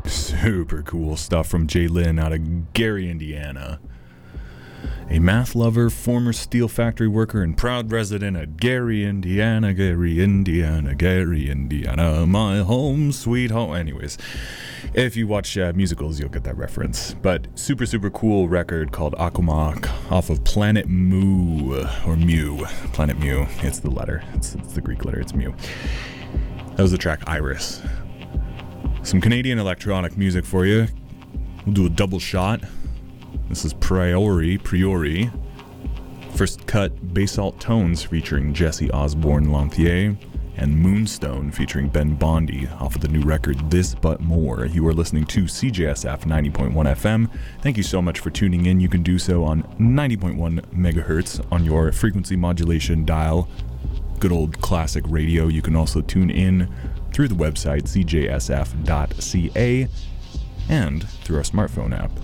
Super cool stuff from Jay Lynn out of Gary, Indiana. A math lover, former steel factory worker, and proud resident of Gary, Indiana, Gary, Indiana, Gary, Indiana, my home, sweet home. Anyways, if you watch musicals, you'll get that reference. But super, super cool record called Akumak off of Planet Mu, or Mu. Planet Mu. It's the letter. It's the Greek letter. It's Mu. That was the track Iris. Some Canadian electronic music for you. We'll do a double shot. This is Priori. First cut, Basalt Tones featuring Jesse Osborne Lanthier, and Moonstone featuring Ben Bondi off of the new record This But More. You are listening to CJSF 90.1 FM. Thank you so much for tuning in. You can do so on 90.1 megahertz on your frequency modulation dial. Good old classic radio. You can also tune in through the website cjsf.ca and through our smartphone app.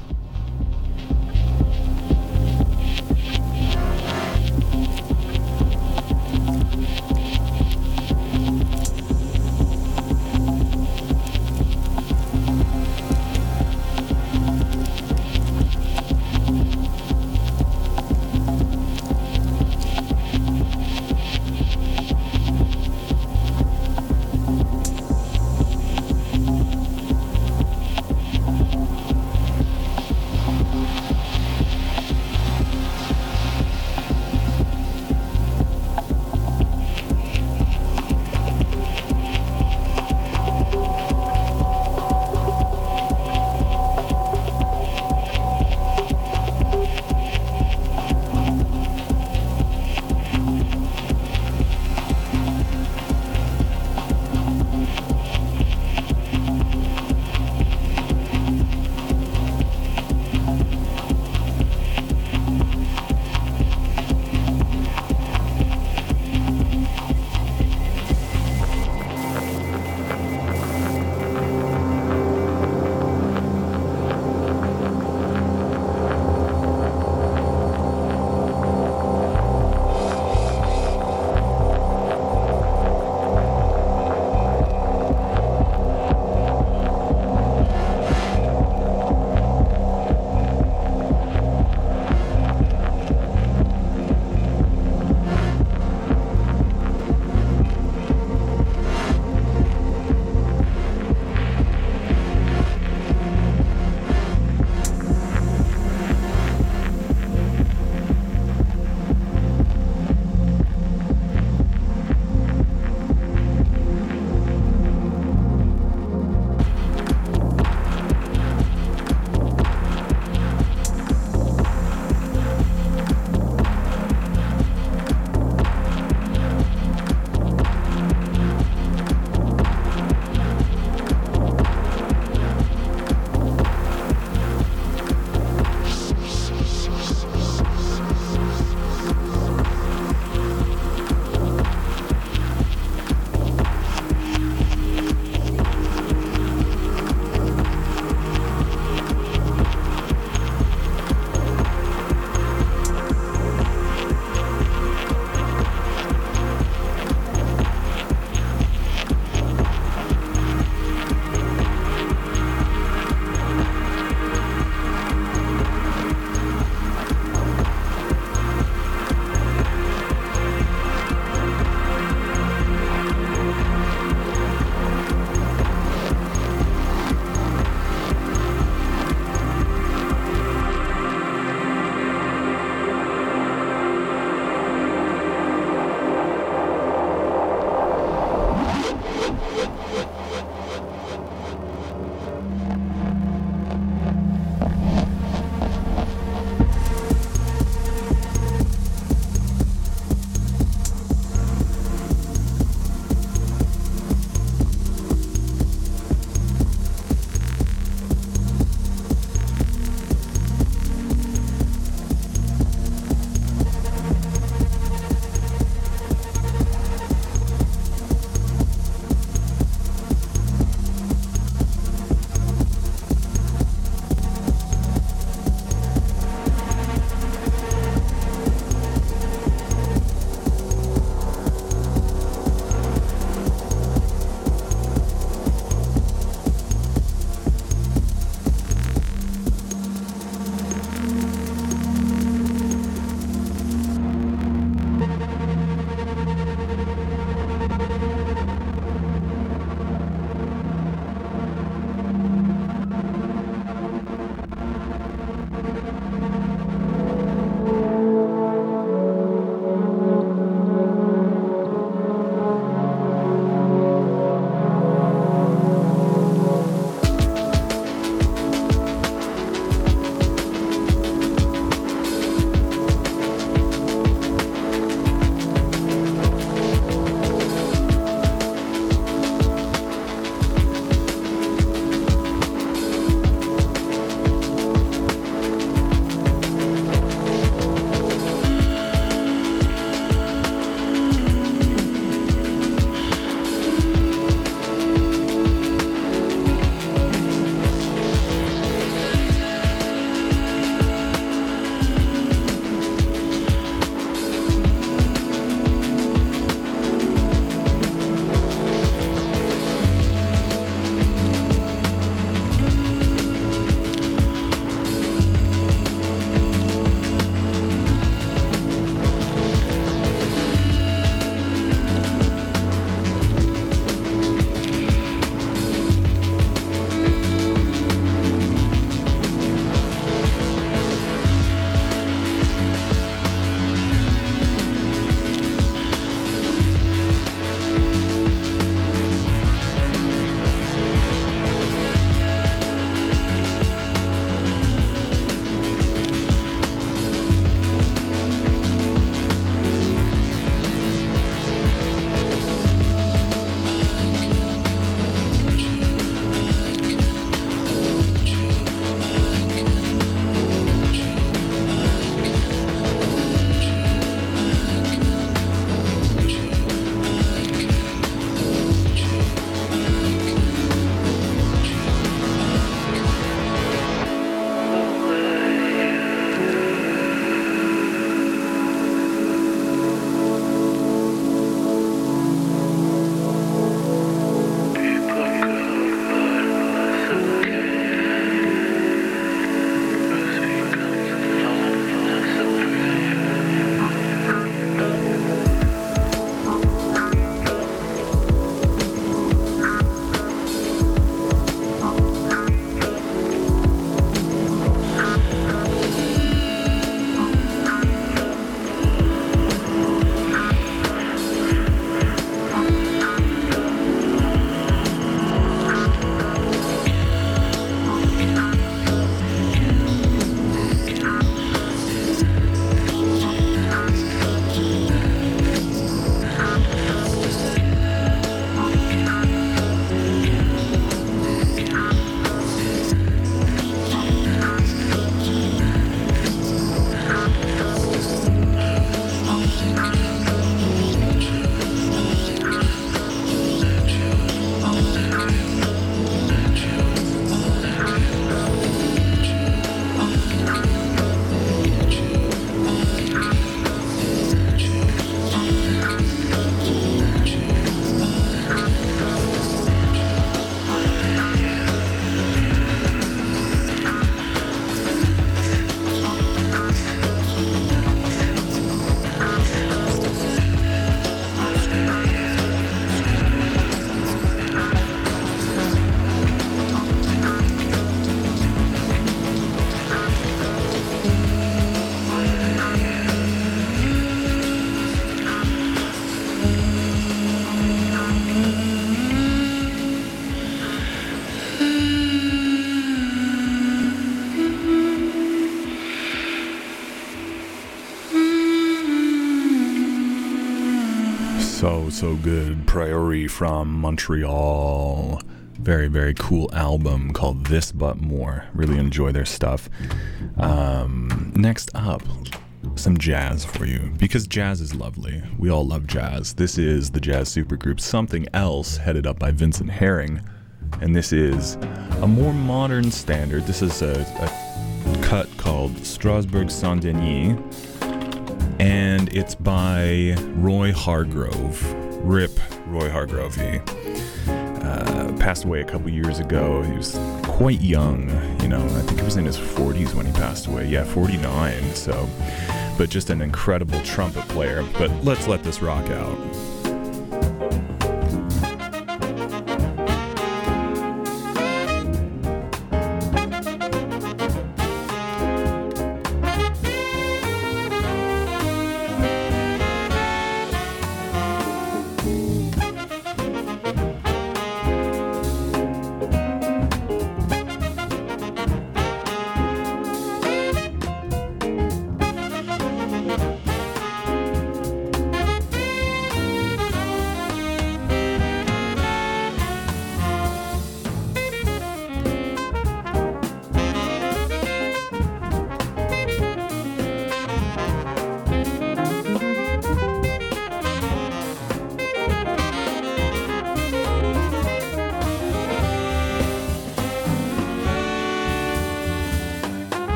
So good. Prairie from Montreal. Very, very cool album called This But More. Really enjoy their stuff. Next up, some jazz for you, because jazz is lovely. We all love jazz. This is the jazz supergroup Something Else, headed up by Vincent Herring, and this is a more modern standard. This is a cut called Strasbourg Saint-Denis, and it's by Roy Hargrove. RIP Roy Hargrove. He passed away a couple years ago. He was quite young, I think he was in his 40s when he passed away. Yeah, 49, so, but just an incredible trumpet player. But let's let this rock out.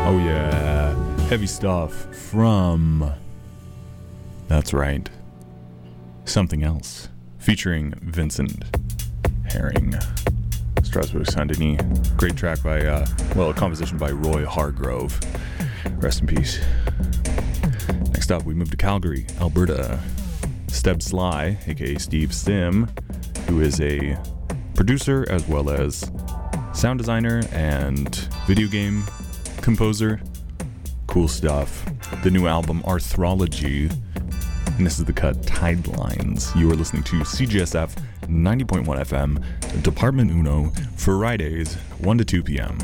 Oh yeah, heavy stuff from, that's right, Something Else, featuring Vincent Herring, Strasbourg Saint-Denis. Great track by, a composition by Roy Hargrove. Rest in peace. Next up, we move to Calgary, Alberta. Steb Sly, aka Steve Sim, who is a producer as well as sound designer and video game composer. Cool stuff. The new album Arthrology, and this is the cut Tidelines. You are listening to CGSF 90.1 FM, Department Uno, Fridays 1 to 2 p.m.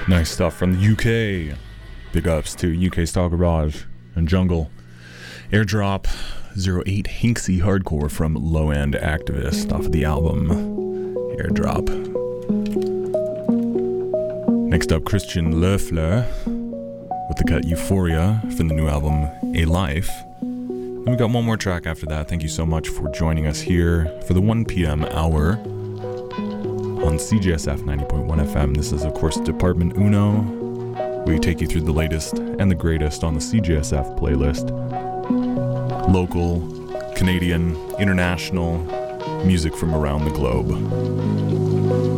Nice stuff from the UK. Big ups to UK Style Garage and Jungle. Airdrop 08 Hinksy Hardcore from Low End Activist off of the album Airdrop. Next up, Christian Loeffler with the cut Euphoria from the new album A Life. Then we got one more track after that. Thank you so much for joining us here for the 1 p.m. hour on CJSF 90.1 FM. This is, of course, Department Uno. We take you through the latest and the greatest on the CJSF playlist. Local, Canadian, international music from around the globe.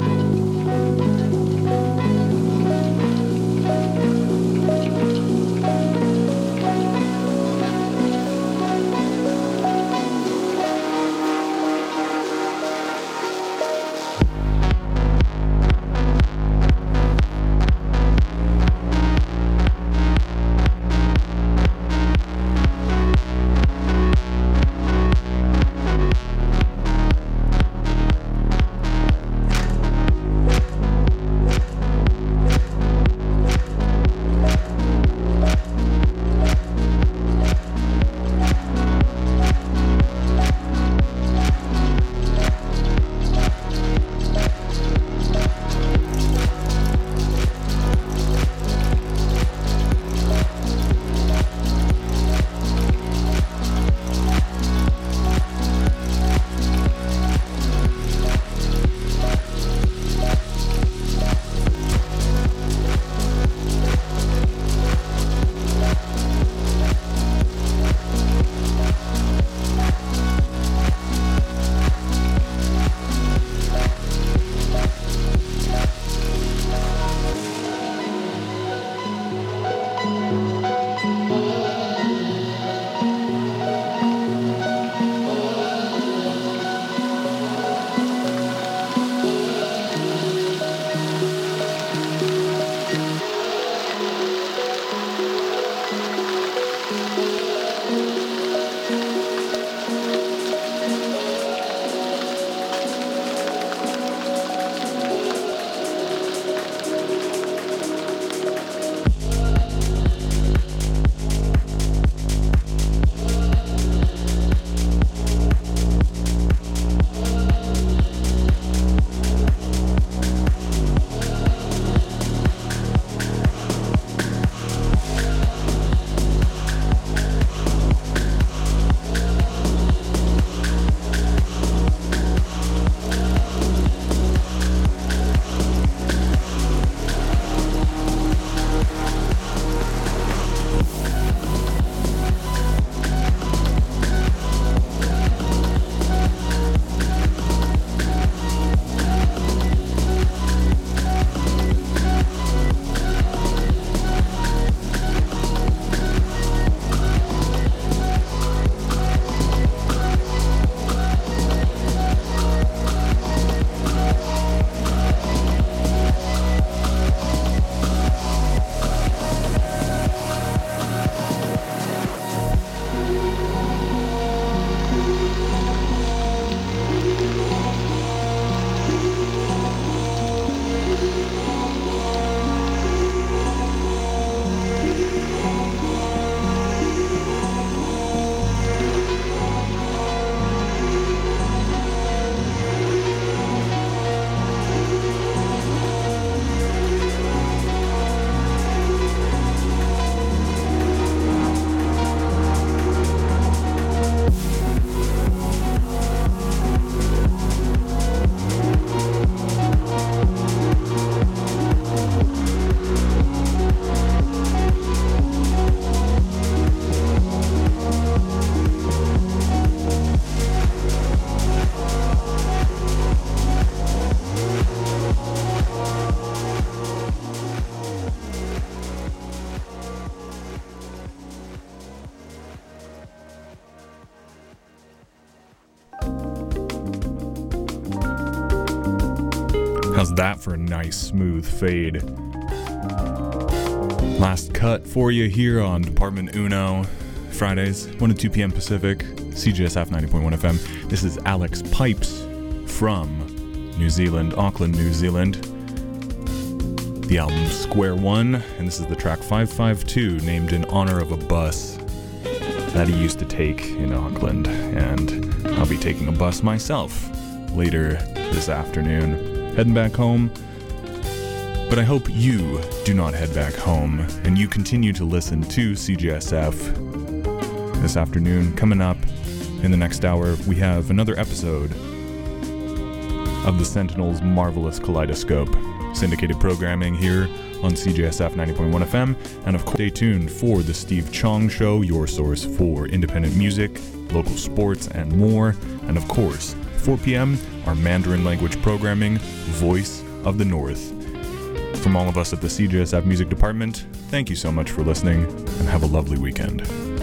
How's that for a nice smooth fade? Last cut for you here on Department Uno, Fridays, 1 to 2 p.m. Pacific, CJSF 90.1 FM. This is Alex Pipes from New Zealand, Auckland, New Zealand. the album Square One, and this is the track 552, named in honor of a bus that he used to take in Auckland, and I'll be taking a bus myself later this afternoon, heading back home. But I hope you do not head back home, and you continue to listen to CJSF this afternoon. Coming up in the next hour, we have another episode of the Sentinel's Marvelous Kaleidoscope, syndicated programming here on CJSF 90.1 FM, and of course, stay tuned for the Steve Chong Show, your source for independent music, local sports, and more. And of course, 4 p.m., our Mandarin language programming, Voice of the North. From all of us at the CJSF Music Department, thank you so much for listening, and have a lovely weekend.